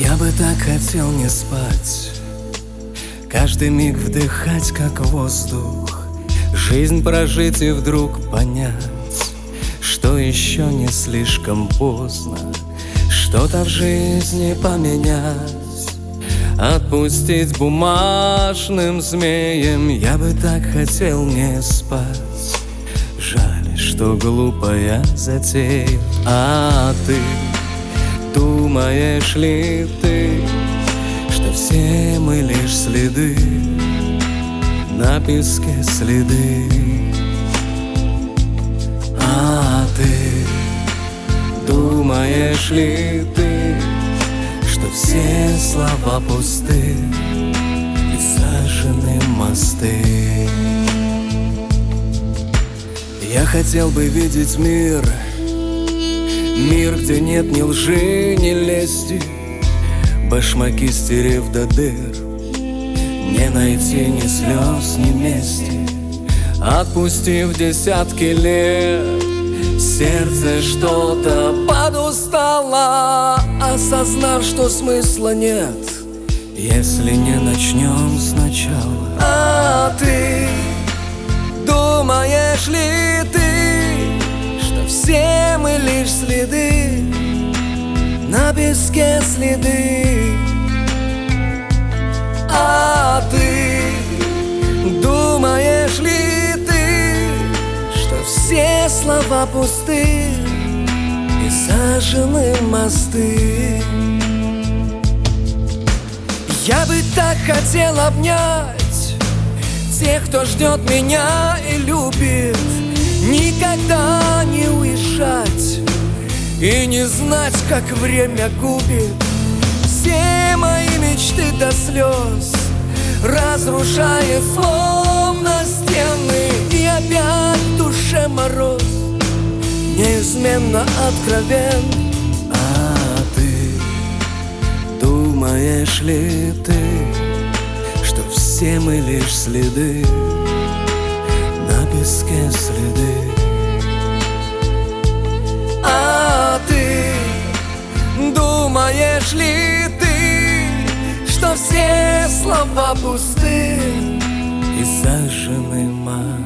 Я бы так хотел не спать, каждый миг вдыхать, как воздух, жизнь прожить и вдруг понять, что еще не слишком поздно что-то в жизни поменять. Отпустить бумажным змеем я бы так хотел не спать. Жаль, что глупая затея. А ты, думаешь ли ты, что все мы лишь следы, на песке следы? А ты, думаешь ли ты, что все слова пусты и сожжены мосты? Я хотел бы видеть мир, мир, где нет ни лжи, ни лести, башмаки стерев до дыр, не найти ни слез, ни мести. Отпустив десятки лет, сердце что-то подустало, осознав, что смысла нет, если не начнем сначала. А ты, думаешь ли ты, что все мы лишь следы, на песке следы? А ты, думаешь ли ты, что все слова пусты и сожжены мосты? Я бы так хотел обнять тех, кто ждет меня и любит, никогда не уезжать и не знать, как время губит все мои мечты до слез, разрушая словно стены. И опять в душе мороз, неизменно откровен. А ты, думаешь ли ты, что все мы лишь следы, на песке следы? А ты, думаешь ли ты, что все слова пусты и сожжены мосты?